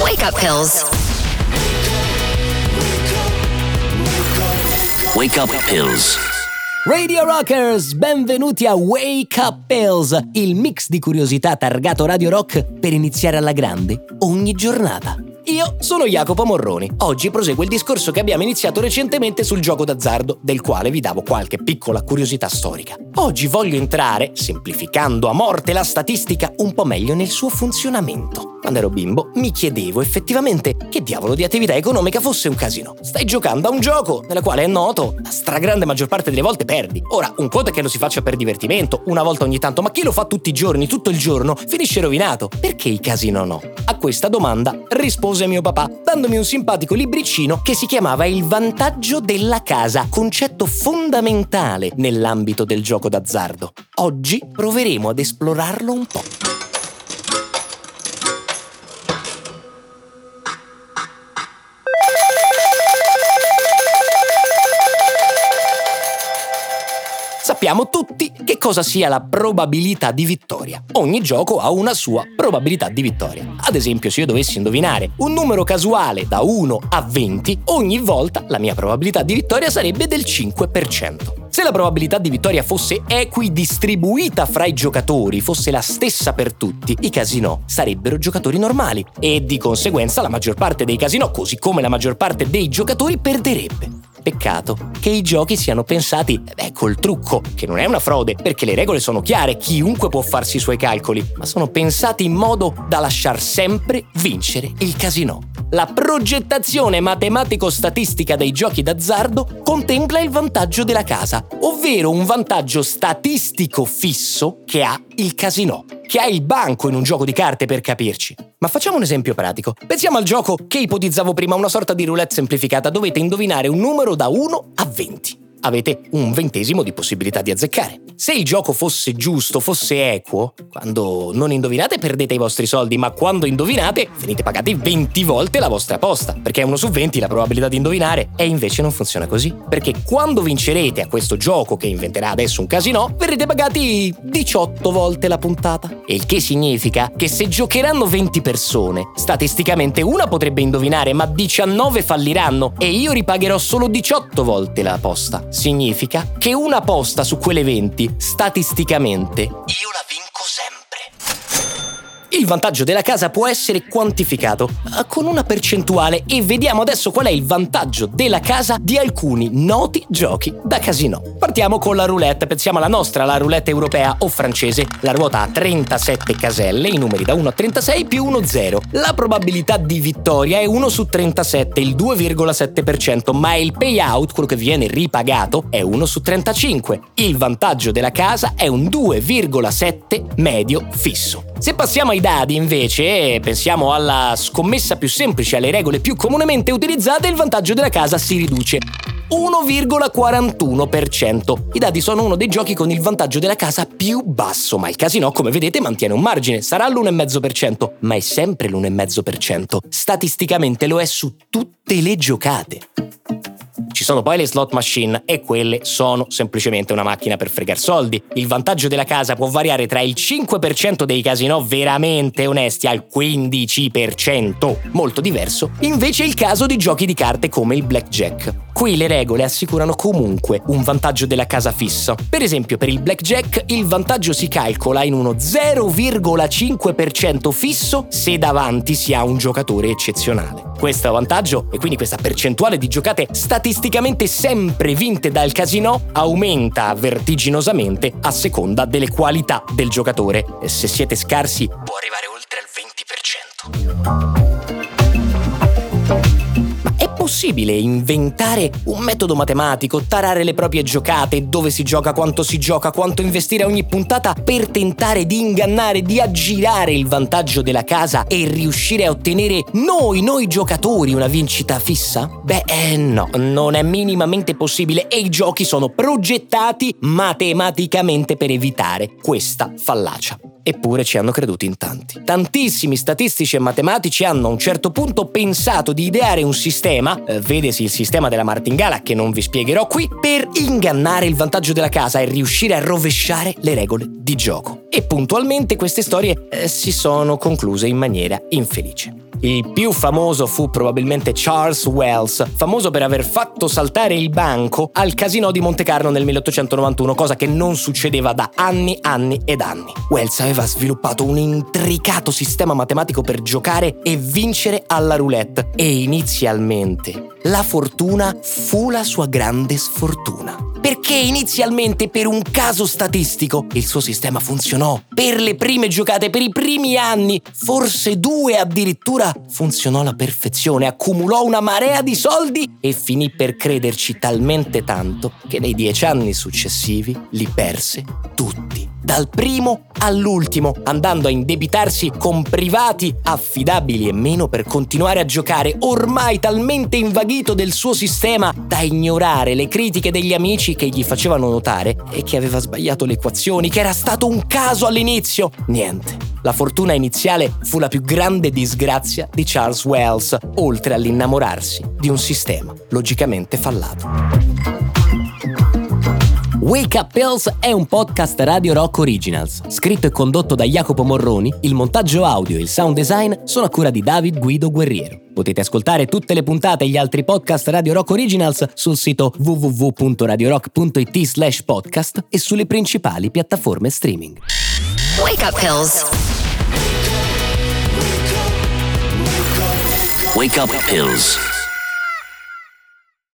Wake up pills. Wake up pills. Radio Rockers, benvenuti a Wake Up Pills, il mix di curiosità targato Radio Rock per iniziare alla grande ogni giornata. Io sono Jacopo Morroni. Oggi proseguo il discorso che abbiamo iniziato recentemente sul gioco d'azzardo, del quale vi davo qualche piccola curiosità storica. Oggi voglio entrare, semplificando a morte la statistica, un po' meglio nel suo funzionamento. Quando ero bimbo mi chiedevo effettivamente che diavolo di attività economica fosse un casino. Stai giocando a un gioco nella quale è noto la stragrande maggior parte delle volte perdi. Ora, un conto è che lo si faccia per divertimento, una volta ogni tanto, ma chi lo fa tutti i giorni, tutto il giorno, finisce rovinato. Perché i casino no? A questa domanda rispose mio papà, dandomi un simpatico libricino che si chiamava Il vantaggio della casa, concetto fondamentale nell'ambito del gioco d'azzardo. Oggi proveremo ad esplorarlo un po'. Sappiamo tutti che cosa sia la probabilità di vittoria. Ogni gioco ha una sua probabilità di vittoria. Ad esempio, se io dovessi indovinare un numero casuale da 1 a 20, ogni volta la mia probabilità di vittoria sarebbe del 5%. Se la probabilità di vittoria fosse equidistribuita fra i giocatori, fosse la stessa per tutti, i casinò sarebbero giocatori normali e di conseguenza la maggior parte dei casinò, così come la maggior parte dei giocatori, perderebbe. Peccato che i giochi siano pensati col trucco, che non è una frode, perché le regole sono chiare, chiunque può farsi i suoi calcoli, ma sono pensati in modo da lasciar sempre vincere il casinò. La progettazione matematico-statistica dei giochi d'azzardo contempla il vantaggio della casa, ovvero un vantaggio statistico fisso che ha il casinò, che ha il banco in un gioco di carte, per capirci. Ma facciamo un esempio pratico. Pensiamo al gioco che ipotizzavo prima, una sorta di roulette semplificata. Dovete indovinare un numero da 1 a 20. Avete un 20° di possibilità di azzeccare. Se il gioco fosse giusto, fosse equo, quando non indovinate perdete i vostri soldi, ma quando indovinate venite pagati 20 volte la vostra aposta, perché è 1 su 20 la probabilità di indovinare. E invece non funziona così, perché quando vincerete a questo gioco che inventerà adesso un casinò, verrete pagati 18 volte la puntata. Il che significa che se giocheranno 20 persone, statisticamente una potrebbe indovinare, ma 19 falliranno e io ripagherò solo 18 volte la aposta. Significa che una posta su quelle 20, statisticamente, io la vinco sempre. Il vantaggio della casa può essere quantificato con una percentuale e vediamo adesso qual è il vantaggio della casa di alcuni noti giochi da casinò. Partiamo con la roulette, pensiamo alla nostra, la roulette europea o francese. La ruota ha 37 caselle, i numeri da 1 a 36 più 1 0. La probabilità di vittoria è 1 su 37, il 2,7%, ma il payout, quello che viene ripagato, è 1 su 35. Il vantaggio della casa è un 2,7 medio fisso. Se passiamo ai dadi, invece, e pensiamo alla scommessa più semplice, alle regole più comunemente utilizzate, il vantaggio della casa si riduce 1,41%. I dadi sono uno dei giochi con il vantaggio della casa più basso, ma il casinò, come vedete, mantiene un margine. Sarà l'1,5%, ma è sempre l'1,5%. Statisticamente lo è su tutte le giocate. Ci sono poi le slot machine e quelle sono semplicemente una macchina per fregar soldi. Il vantaggio della casa può variare tra il 5% dei casinò veramente onesti al 15%. Molto diverso invece il caso di giochi di carte come il blackjack. Qui le regole assicurano comunque un vantaggio della casa fisso. Per esempio, per il blackjack il vantaggio si calcola in uno 0,5% fisso se davanti si ha un giocatore eccezionale. Questo vantaggio, e quindi questa percentuale di giocate statisticamente sempre vinte dal casinò, aumenta vertiginosamente a seconda delle qualità del giocatore. E se siete scarsi, può arrivare oltre il 20%. È possibile inventare un metodo matematico, tarare le proprie giocate, dove si gioca, quanto investire a ogni puntata per tentare di ingannare, di aggirare il vantaggio della casa e riuscire a ottenere noi giocatori una vincita fissa? No, non è minimamente possibile e i giochi sono progettati matematicamente per evitare questa fallacia. Eppure ci hanno creduto in tanti. Tantissimi statistici e matematici hanno a un certo punto pensato di ideare un sistema, vedesi il sistema della martingala che non vi spiegherò qui, per ingannare il vantaggio della casa e riuscire a rovesciare le regole di gioco. E puntualmente queste storie si sono concluse in maniera infelice. Il più famoso fu probabilmente Charles Wells, famoso per aver fatto saltare il banco al Casino di Monte Carlo nel 1891, cosa che non succedeva da anni ed anni. Wells aveva sviluppato un intricato sistema matematico per giocare e vincere alla roulette e inizialmente la fortuna fu la sua grande sfortuna. Perché inizialmente, per un caso statistico, il suo sistema funzionò. Per le prime giocate, per i primi anni, forse 2 addirittura, funzionò alla perfezione, accumulò una marea di soldi e finì per crederci talmente tanto che nei 10 anni successivi li perse tutti. Dal primo all'ultimo, andando a indebitarsi con privati affidabili e meno per continuare a giocare, ormai talmente invaghito del suo sistema da ignorare le critiche degli amici che gli facevano notare e che aveva sbagliato le equazioni, che era stato un caso all'inizio. Niente. La fortuna iniziale fu la più grande disgrazia di Charles Wells, oltre all'innamorarsi di un sistema logicamente fallato. Wake Up Pills è un podcast Radio Rock Originals, scritto e condotto da Jacopo Morroni. Il montaggio audio e il sound design sono a cura di David Guido Guerriero. Potete ascoltare tutte le puntate e gli altri podcast Radio Rock Originals sul sito www.radiorock.it/podcast e sulle principali piattaforme streaming. Wake Up Pills. Wake Up Pills.